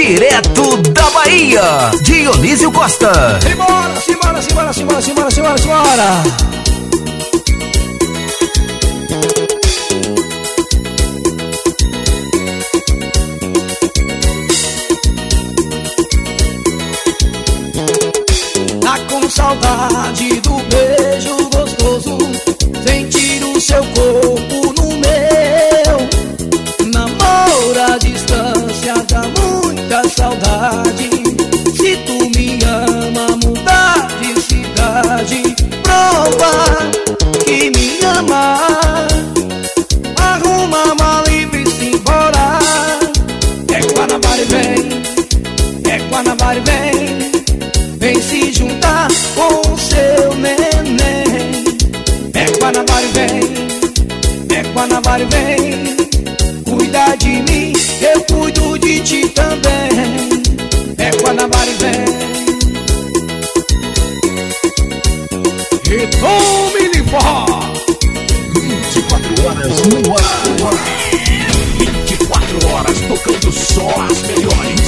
Direto da Bahia, Dionísio Costa. Simbora, simbora, simbora, simbora, simbora, simbora, simbora. Tá com saudade do beijo gostoso, sentir o seu corpo no meu. Namoro à distância dá muita saudade. Se tu me ama, mudar de cidade, prova que me ama. Arruma a mala e vem-se embora. É Guanabara e vem, é Guanabara e vem. Vem se juntar com o seu neném. É Guanabara e vem, é Guanabara e vem. Cuida de mim, eu cuido de ti também. É Guanabara e vem. Retome de forró. 24 horas no ar. 24 horas tocando só as melhores.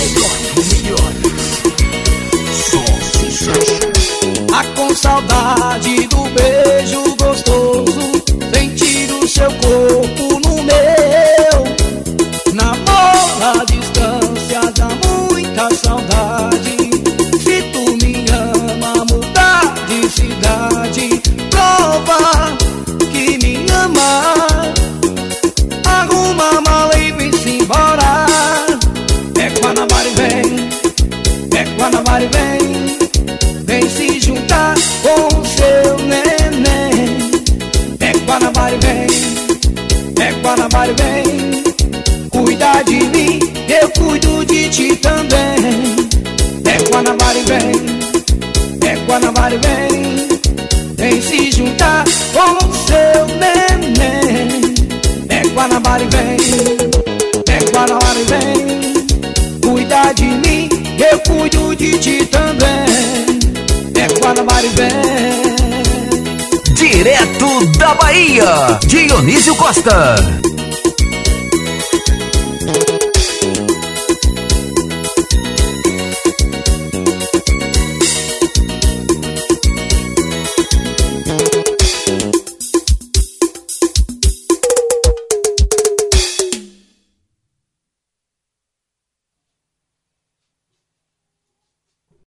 Só sucesso. Tá com saudade do beijo gostoso, sentir o seu corpo no meu. Namoro à distância dá muita saudade. Se tu me ama, mudar de cidade, prova que me ama. Arruma a mala e vem-se embora. É Guanabara e vem, é Guanabara e vem. Vem se juntar com o seu neném. É Guanabara e vem, é Guanabara e vem. Cuida de mim, eu cuido de ti também. É Guanabara e vem, é Guanabara e vem. Vem se juntar com o seu neném. É Guanabara e vem, é Guanabara e vem. Cuida de mim, eu cuido de ti também. É Guanabara e vem. Direto da Bahia, Dionísio Costa.